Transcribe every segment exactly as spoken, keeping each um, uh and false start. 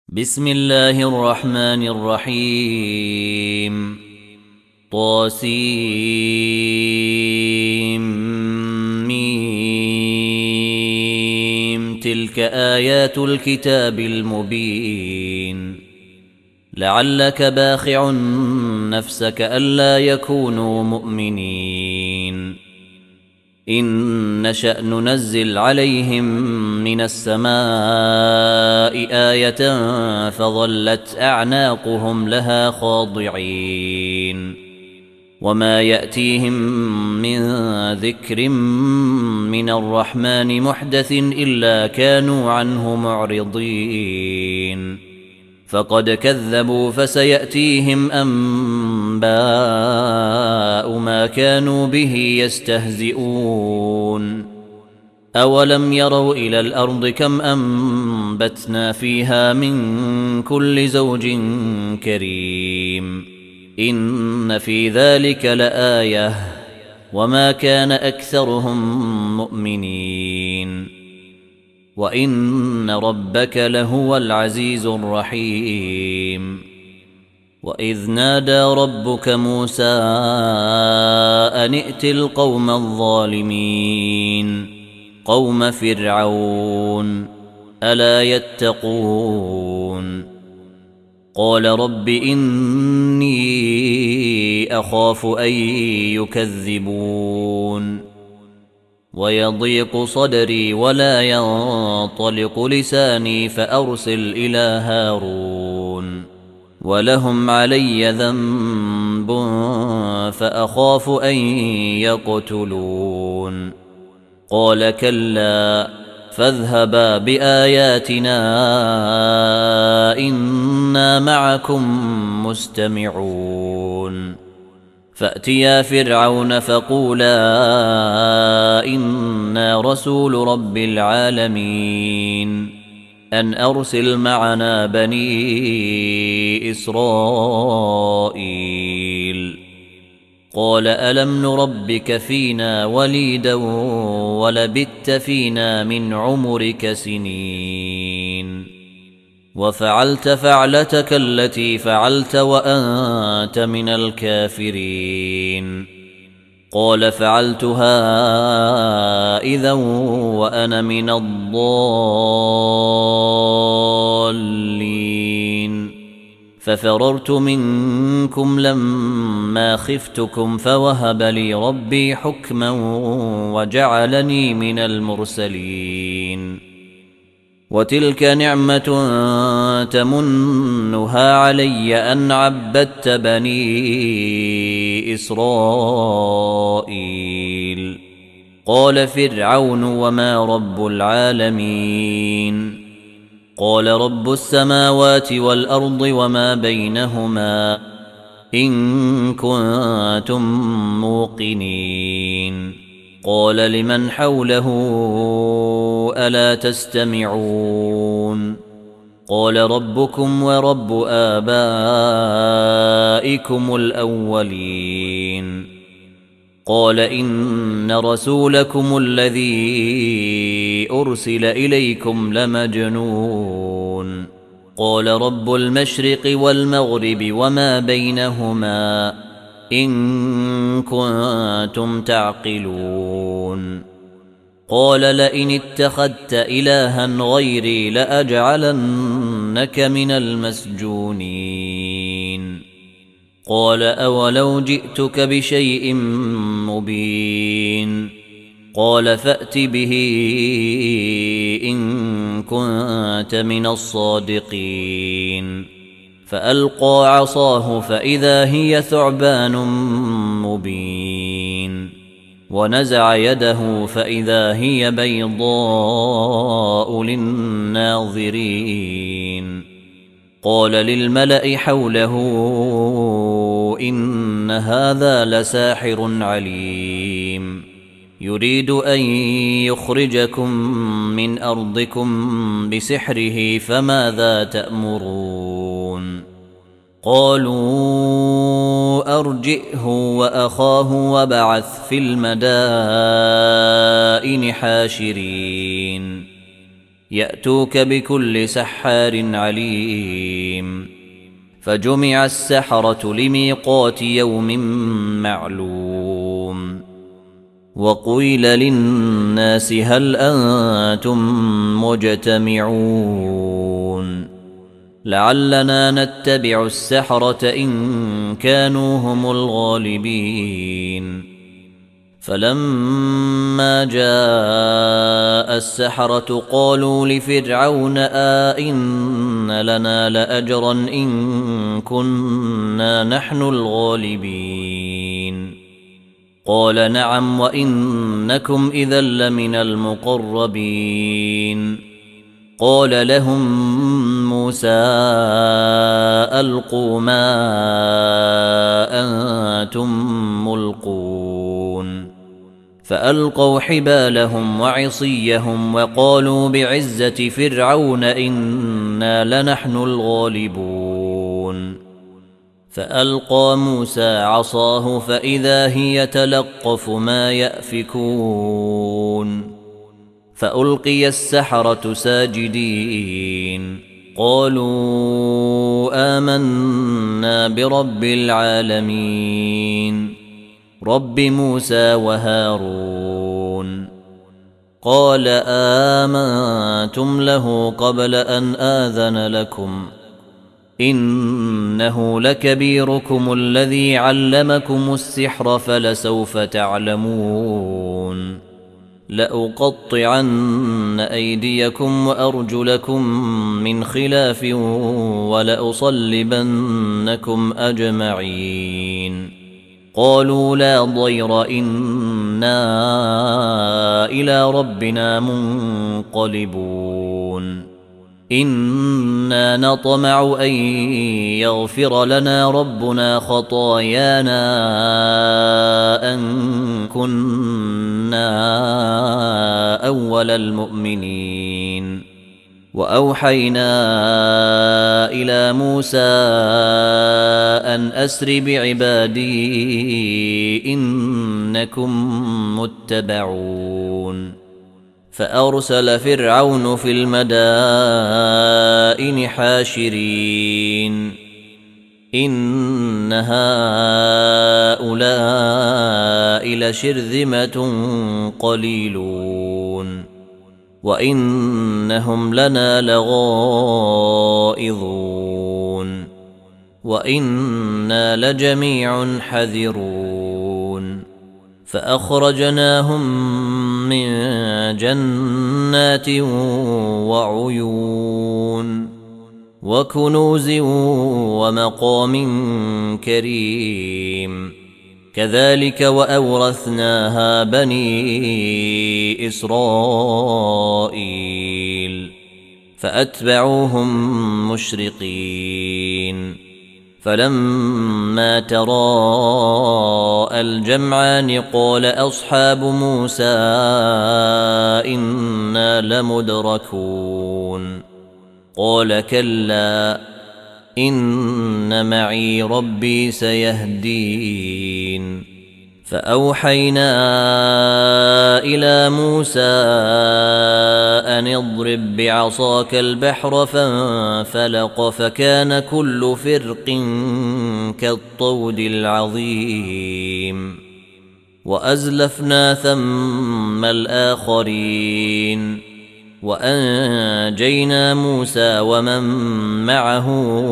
بسم الله الرحمن الرحيم. طاسيم ميم. تلك آيات الكتاب المبين. لعلك باخع نفسك ألا يكونوا مؤمنين. إن نشأ ننزل عليهم من السماء آية فظلت أعناقهم لها خاضعين. وما يأتيهم من ذكر من الرحمن محدث إلا كانوا عنه معرضين. فقد كذبوا فسيأتيهم أنباء ما كانوا به يستهزئون. أولم يروا إلى الأرض كم أنبتنا فيها من كل زوج كريم. إن في ذلك لآية وما كان أكثرهم مؤمنين. وإن ربك لهو العزيز الرحيم. وإذ نادى ربك موسى أن ائت القوم الظالمين قوم فرعون ألا يتقون. قال رب إني أخاف أن يكذبون ويضيق صدري ولا ينطلق لساني فأرسل إلى هارون ولهم علي ذنب فأخاف أن يقتلون. قال كلا فاذهبا بآياتنا إنا معكم مستمعون. فأتيا فرعون فقولا إنا رسول رب العالمين أن أرسل معنا بني إسرائيل. قال ألم نربك فينا وليدا ولبثت فينا من عمرك سنين وفعلت فعلتك التي فعلت وأنت من الكافرين. قال فعلتها إذا وأنا من الضالين. ففررت منكم لما خفتكم فوهب لي ربي حكما وجعلني من المرسلين. وتلك نعمة تمنها علي أن عبدت بني إسرائيل. قال فرعون وما رب العالمين. قال رب السماوات والأرض وما بينهما إن كنتم موقنين. قال لمن حوله ألا تستمعون. قال ربكم ورب آبائكم الأولين. قال إن رسولكم الذي أرسل إليكم لمجنون. قال رب المشرق والمغرب وما بينهما إن كنتم تعقلون. قال لئن اتخذت إلها غيري لأجعلنك من المسجونين. قال أولو جئتك بشيء مبين. قال فأت به إن كنت من الصادقين. فألقى عصاه فإذا هي ثعبان مبين. ونزع يده فإذا هي بيضاء للناظرين. قال للملأ حوله إن هذا لساحر عليم يريد أن يخرجكم من أرضكم بسحره فماذا تأمرون. قالوا أرجئه وأخاه وابعث في المدائن حاشرين. يأتوك بكل سحار عليم فجمع السحرة لميقات يوم معلوم وقيل للناس هل أنتم مجتمعون لعلنا نتبع السحرة إن كانوا هم الغالبين فلما جاء السحرة قالوا لفرعون آئن لنا لأجرا إن كنا نحن الغالبين قال نعم وإنكم إذا لمن المقربين قال لهم موسى ألقوا ما أنتم ملقون فألقوا حبالهم وعصيهم وقالوا بعزة فرعون إنا لنحن الغالبون فألقى موسى عصاه فإذا هي تلقف ما يأفكون فألقي السحرة ساجدين قالوا آمنا برب العالمين رب موسى وهارون قال آمنتم له قبل أن آذن لكم إنه لكبيركم الذي علمكم السحر فلسوف تعلمون لأقطعن أيديكم وأرجلكم من خلاف ولأصلبنكم أجمعين قالوا لا ضير إنا إلى ربنا منقلبون إنا نطمع أن يغفر لنا ربنا خطايانا أن كنا أول المؤمنين وأوحينا إلى موسى أن أسر بعبادي إنكم متبعون فأرسل فرعون في المدائن حاشرين إن هؤلاء لشرذمة قليلون وإنهم لنا لغائظون وإنا لجميع حذرون فأخرجناهم من جنات وعيون وكنوز ومقام كريم كذلك وأورثناها بني إسرائيل فأتبعوهم مشرقين فلما تراءى الجمعان قال أصحاب موسى إنا لمدركون قال كلا إن معي ربي سيهدين فأوحينا إلى موسى أن اضرب بعصاك البحر فانفلق فكان كل فرق كالطود العظيم وأزلفنا ثم الآخرين وأنجينا موسى ومن معه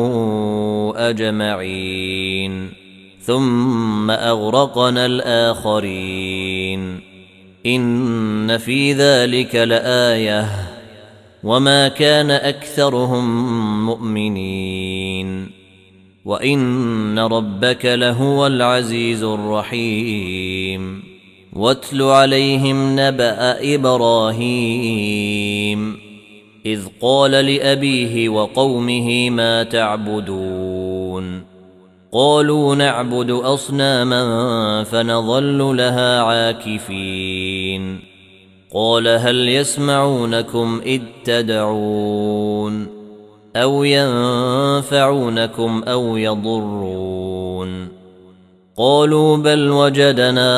أجمعين ثم أغرقنا الآخرين إن في ذلك لآية وما كان أكثرهم مؤمنين وإن ربك لهو العزيز الرحيم واتل عليهم نبأ إبراهيم إذ قال لأبيه وقومه ما تعبدون قالوا نعبد أصناما فنظل لها عاكفين قال هل يسمعونكم إذ تدعون أو ينفعونكم أو يضرون قالوا بل وجدنا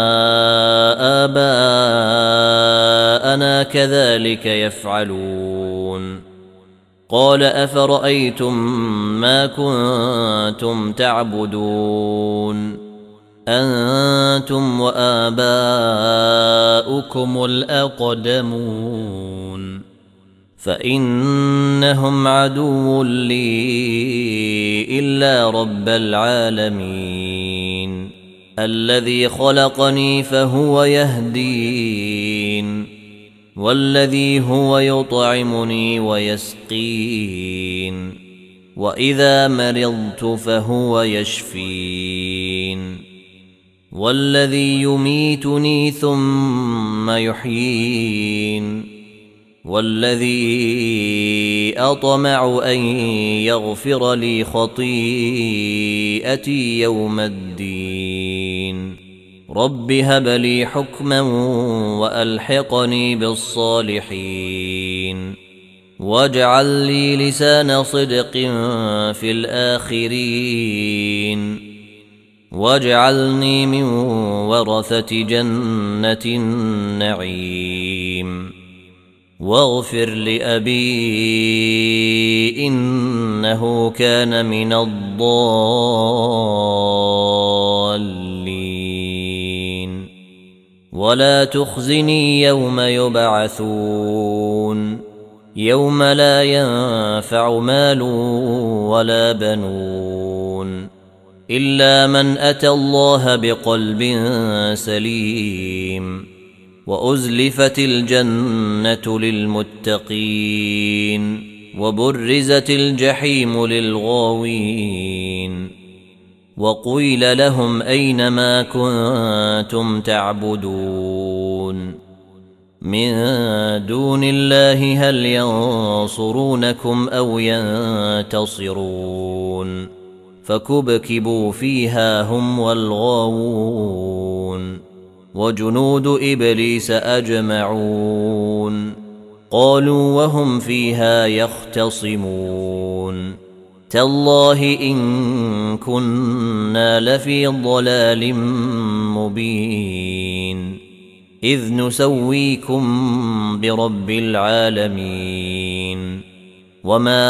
آباءنا كذلك يفعلون قال أفرأيتم ما كنتم تعبدون أنتم وآباؤكم الأقدمون فإنهم عدو لي إلا رب العالمين الذي خلقني فهو يهدين والذي هو يطعمني ويسقين وإذا مرضت فهو يشفين والذي يميتني ثم يحيين والذي أطمع أن يغفر لي خطيئتي يوم الدين رب هب لي حكما وألحقني بالصالحين واجعل لي لسان صدق في الآخرين واجعلني من ورثة جنة النعيم واغفر لأبي إنه كان من الضالين ولا تخزني يوم يبعثون يوم لا ينفع مال ولا بنون إلا من أتى الله بقلب سليم وأزلفت الجنة للمتقين وبرزت الجحيم للغاوين وقيل لهم أين ما كنتم تعبدون من دون الله هل ينصرونكم أو ينتصرون فكبكبوا فيها هم والغاوون وجنود إبليس أجمعون قالوا وهم فيها يختصمون تالله إن كنا لفي ضلال مبين إذ نسويكم برب العالمين وما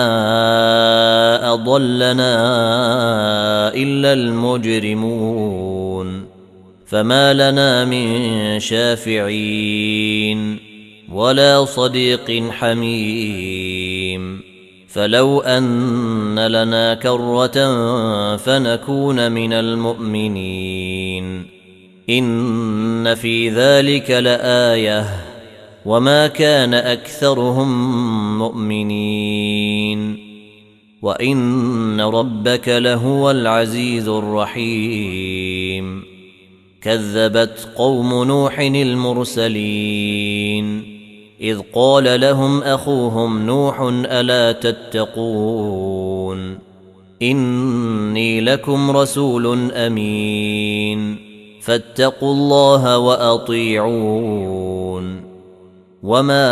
أضلنا إلا المجرمون فما لنا من شافعين ولا صديق حميم فلو أن لنا كرة فنكون من المؤمنين إن في ذلك لآية وما كان أكثرهم مؤمنين وإن ربك لهو العزيز الرحيم كذبت قوم نوح المرسلين إذ قال لهم أخوهم نوح ألا تتقون إني لكم رسول أمين فاتقوا الله وأطيعون وما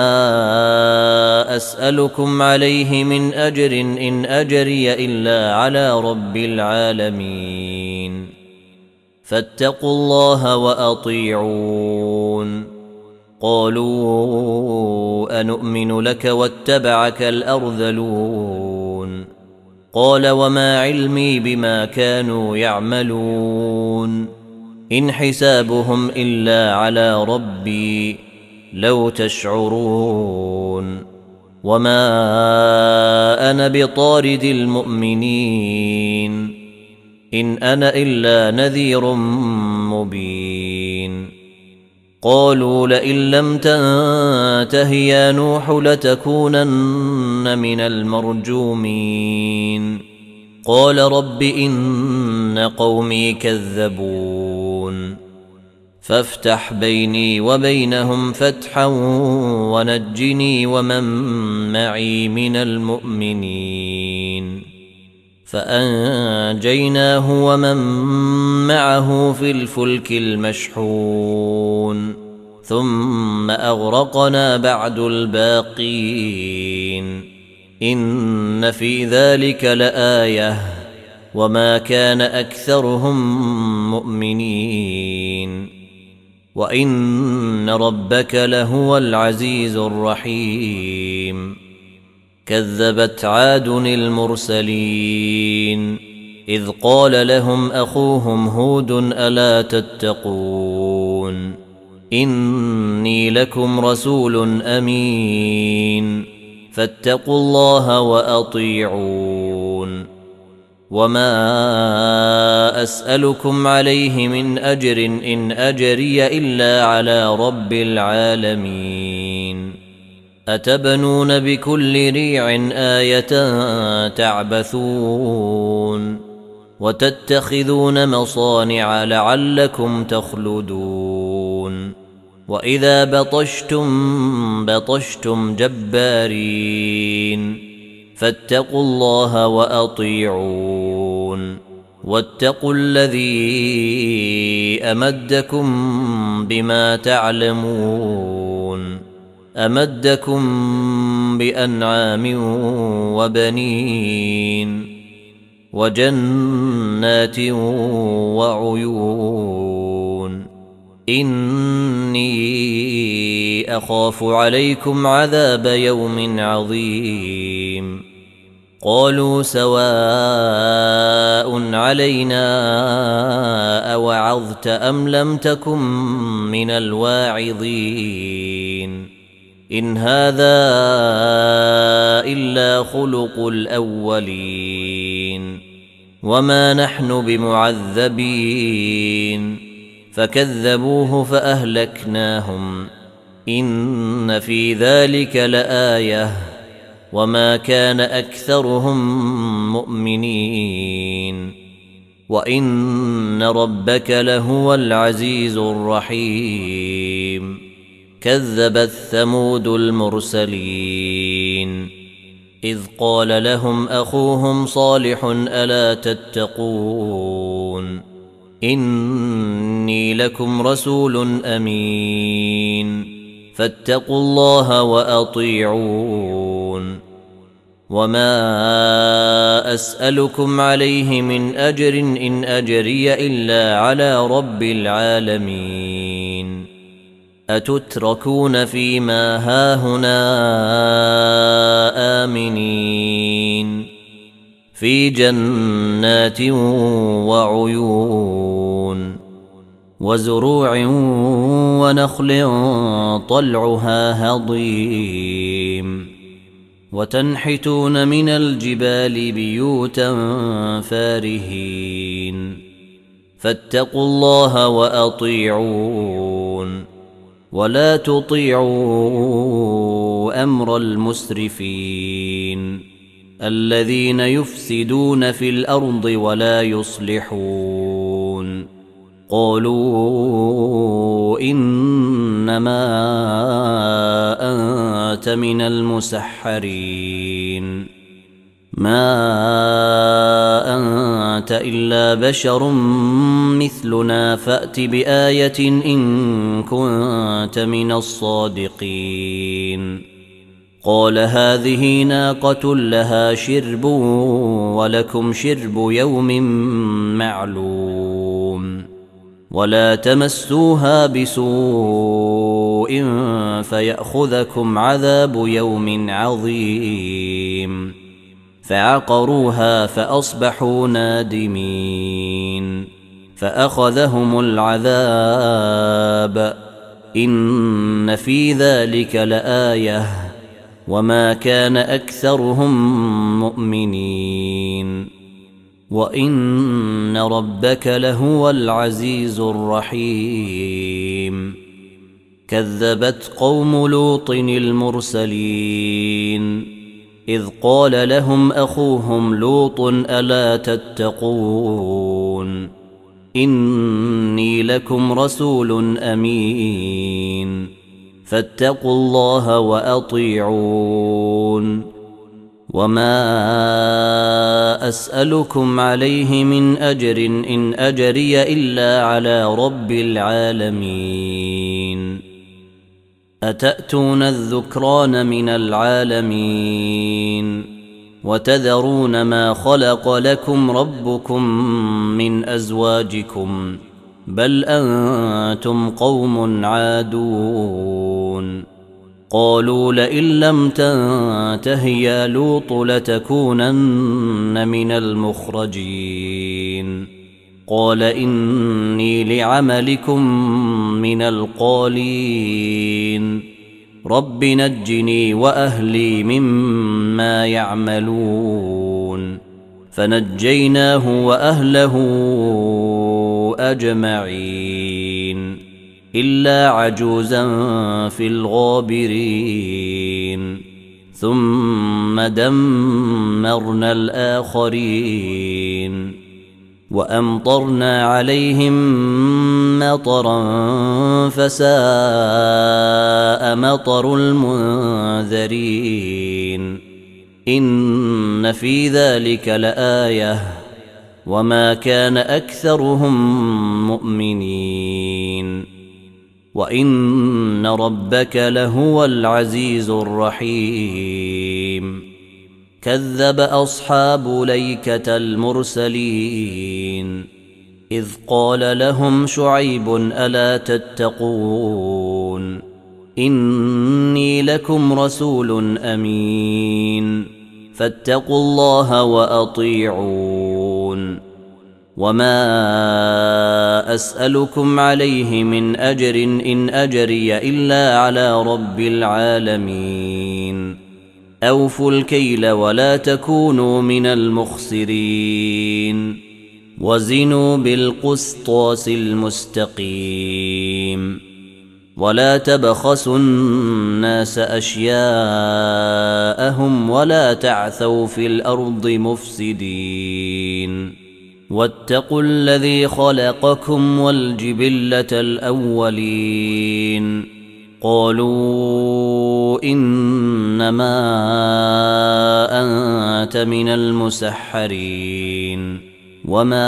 أسألكم عليه من أجر إن أجري إلا على رب العالمين فاتقوا الله وأطيعون قالوا أنؤمن لك واتبعك الأرذلون قال وما علمي بما كانوا يعملون إن حسابهم إلا على ربي لو تشعرون وما أنا بطارد المؤمنين إن أنا إلا نذير مبين قالوا لئن لم تنته يا نوح لتكونن من المرجومين قال رب إن قومي كذبون فافتح بيني وبينهم فتحا ونجني ومن معي من المؤمنين فأنجيناه ومن معه في الفلك المشحون ثم أغرقنا بعد الباقين إن في ذلك لآية وما كان أكثرهم مؤمنين وإن ربك لهو العزيز الرحيم. كذبت عاد المرسلين إذ قال لهم أخوهم هود ألا تتقون إني لكم رسول أمين فاتقوا الله وأطيعون. وما أسألكم عليه من أجر إن أجري إلا على رب العالمين. أتبنون بكل ريع آية تعبثون وتتخذون مصانع لعلكم تخلدون وإذا بطشتم بطشتم جبارين فاتقوا الله وأطيعون واتقوا الذي أمدكم بما تعلمون أمدكم بأنعام وبنين وجنات وعيون إني أخاف عليكم عذاب يوم عظيم. قالوا سواء علينا أوعظت أم لم تكن من الواعظين إن هذا إلا خلق الأولين وما نحن بمعذبين. فكذبوه فأهلكناهم إن في ذلك لآية وما كان أكثرهم مؤمنين وإن ربك لهو العزيز الرحيم. كذبت ثمود المرسلين إذ قال لهم أخوهم صالح ألا تتقون إني لكم رسول أمين فاتقوا الله وأطيعون. وما أسألكم عليه من أجر إن أجري إلا على رب العالمين. أتتركون فيما هاهنا آمنين في جنات وعيون وزروع ونخل طلعها هضيم وتنحتون من الجبال بيوتا فارهين فاتقوا الله وأطيعون ولا تطيعوا أمر المسرفين الذين يفسدون في الأرض ولا يصلحون. قالوا إنما أنت من المسحرين ما أنت إلا بشر مثلنا فأت بآية إن كنت من الصادقين. قال هذه ناقة لها شرب ولكم شرب يوم معلوم ولا تمسوها بسوء فيأخذكم عذاب يوم عظيم. فعقروها فأصبحوا نادمين فأخذهم العذاب إن في ذلك لآية وما كان أكثرهم مؤمنين وإن ربك لهو العزيز الرحيم. كذبت قوم لوط المرسلين إذ قال لهم أخوهم لوط ألا تتقون إني لكم رسول أمين فاتقوا الله وأطيعون. وما أسألكم عليه من أجر إن أجري إلا على رب العالمين. أتأتون الذكران من العالمين وتذرون ما خلق لكم ربكم من أزواجكم بل أنتم قوم عادون قالوا لئن لم تنته يا لوط لتكونن من المخرجين قال إني لعملكم من القالين رب نجني وأهلي مما يعملون فنجيناه وأهله أجمعين إلا عجوزا في الغابرين ثم دمرنا الآخرين وأمطرنا عليهم مطرا فساء مطر المنذرين إن في ذلك لآية وما كان أكثرهم مؤمنين وإن ربك لهو العزيز الرحيم كذب أصحاب ليكة المرسلين إذ قال لهم شعيب ألا تتقون إني لكم رسول أمين فاتقوا الله وأطيعون وما أسألكم عليه من أجر إن أجري إلا على رب العالمين أوفوا الكيل ولا تكونوا من المخسرين وزنوا بالقسطاس المستقيم ولا تبخسوا الناس أشياءهم ولا تعثوا في الأرض مفسدين واتقوا الذي خلقكم والجبلة الأولين قالوا إنما أنت من المسحرين وما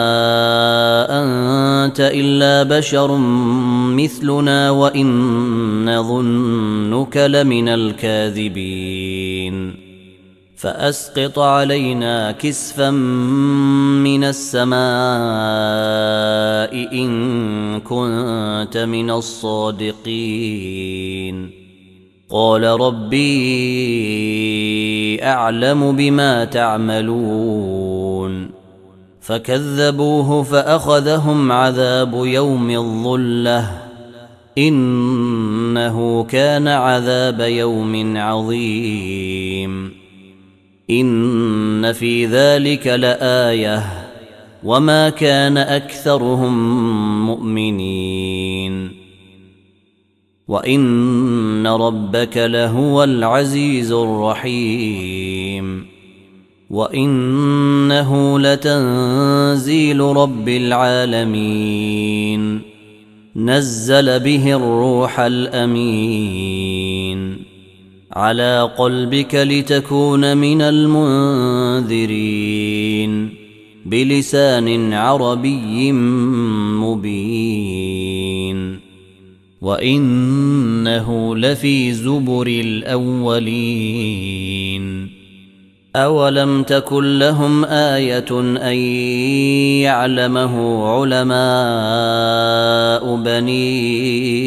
أنت إلا بشر مثلنا وإن نظنك لمن الكاذبين فأسقط علينا كسفا من السماء إن كنت من الصادقين قال ربي أعلم بما تعملون فكذبوه فأخذهم عذاب يوم الظلة إنه كان عذاب يوم عظيم إن في ذلك لآية وما كان أكثرهم مؤمنين وإن ربك لهو العزيز الرحيم وإنه لتنزيل رب العالمين نزل به الروح الأمين على قلبك لتكون من المنذرين بلسان عربي مبين وإنه لفي زبر الأولين أولم تكن لهم آية أن يعلمه علماء بني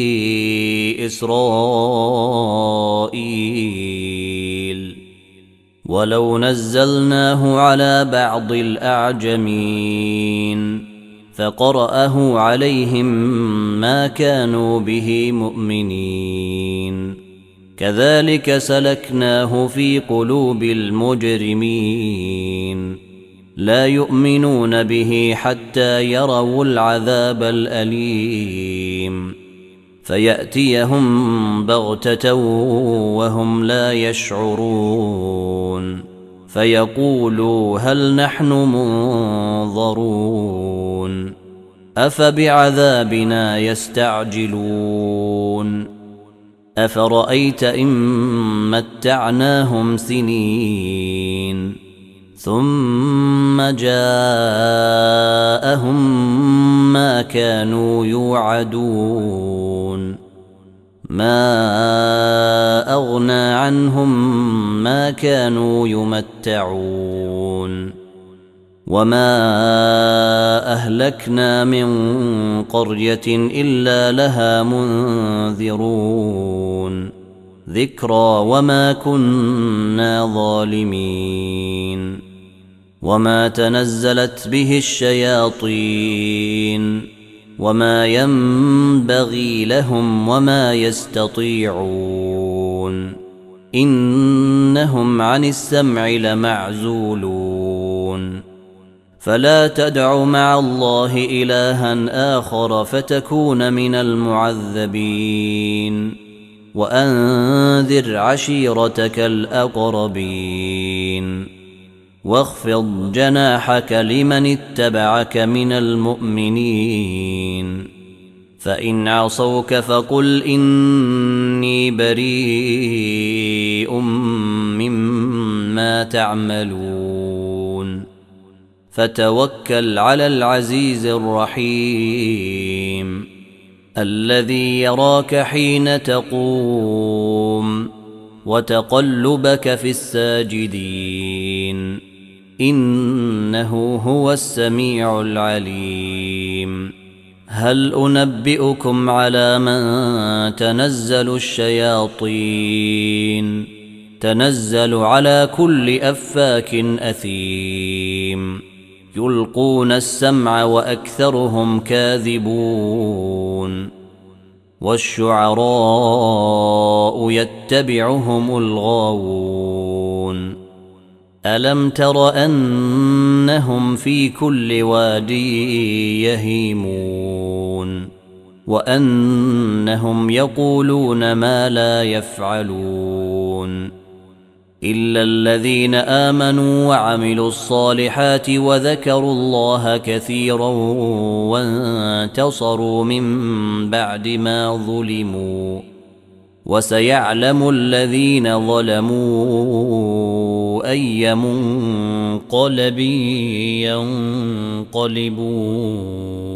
إسرائيل ولو نزلناه على بعض الأعجمين فقرأه عليهم ما كانوا به مؤمنين كذلك سلكناه في قلوب المجرمين لا يؤمنون به حتى يروا العذاب الأليم فيأتيهم بغتة وهم لا يشعرون فيقولوا هل نحن منظرون أفبعذابنا يستعجلون أفرأيت إن متعناهم سنين ثم جاءهم ما كانوا يوعدون ما أغنى عنهم ما كانوا يمتعون وما أهلكنا من قرية إلا لها منذرون ذكرى وما كنا ظالمين وما تنزلت به الشياطين وما ينبغي لهم وما يستطيعون إنهم عن السمع لمعزولون فلا تدع مع الله إلها آخر فتكون من المعذبين وأنذر عشيرتك الأقربين واخفض جناحك لمن اتبعك من المؤمنين فإن عصوك فقل إني بريء مما تعملون فتوكل على العزيز الرحيم الذي يراك حين تقوم وتقلبك في الساجدين إنه هو السميع العليم هل أنبئكم على من تنزل الشياطين تنزل على كل أفاك أثيم يلقون السمع وأكثرهم كاذبون والشعراء يتبعهم الغاوون ألم تر أنهم في كل واد يهيمون وأنهم يقولون ما لا يفعلون إلا الذين آمنوا وعملوا الصالحات وذكروا الله كثيرا وانتصروا من بعد ما ظلموا وسيعلم الذين ظلموا أي منقلب ينقلبون